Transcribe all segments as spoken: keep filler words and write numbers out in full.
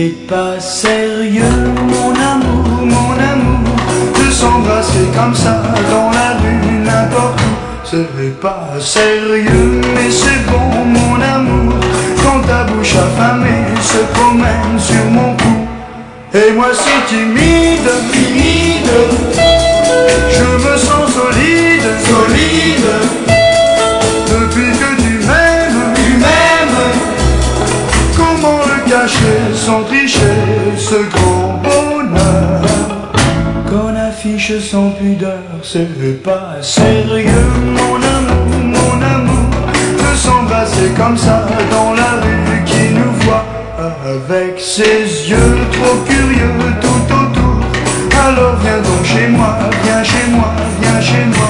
C'est pas sérieux, mon amour, mon amour, de s'embrasser comme ça dans la rue, n'importe où. C'est pas sérieux, mais c'est bon, mon amour, quand ta bouche affamée se promène sur mon cou. Et moi si timide, timide, je me sens solide, solide, depuis que tu m'aimes, tu m'aimes. Comment le cacher sans tricher, ce grand bonheur qu'on affiche sans pudeur? C'est pas sérieux, mon amour, mon amour, de s'embrasser comme ça dans la rue, qui nous voit avec ses yeux trop curieux tout autour. Alors viens donc chez moi, viens chez moi, viens chez moi.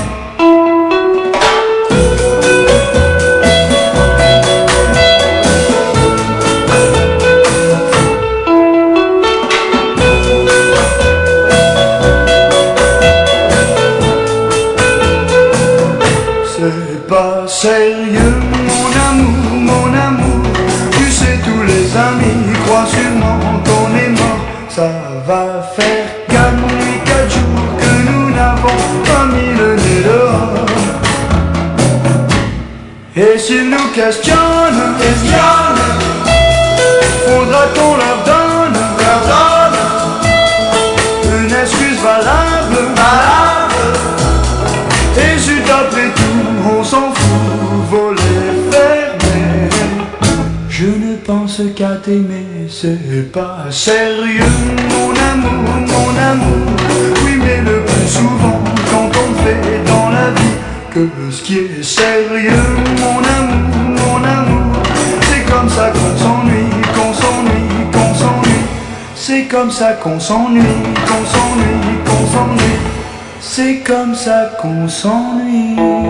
C'est pas sérieux, mon amour, mon amour, tu sais tous les amis croient sûrement qu'on est mort. Ça va faire quatre nuits, quatre jours que nous n'avons pas mis le nez dehors. Et s'ils nous questionnent, questionnent, faudra qu'on leur donne, leur donne une excuse valable, valable. Et zut, après tout, on s'en fout, voler fermé. Je ne pense qu'à t'aimer, c'est pas sérieux, mon amour, mon amour. Oui, mais le plus souvent, quand on fait dans la vie que ce qui est sérieux, mon amour, mon amour, c'est comme ça qu'on s'ennuie, qu'on s'ennuie, qu'on s'ennuie. C'est comme ça qu'on s'ennuie, qu'on s'ennuie, qu'on s'ennuie. C'est comme ça qu'on s'ennuie.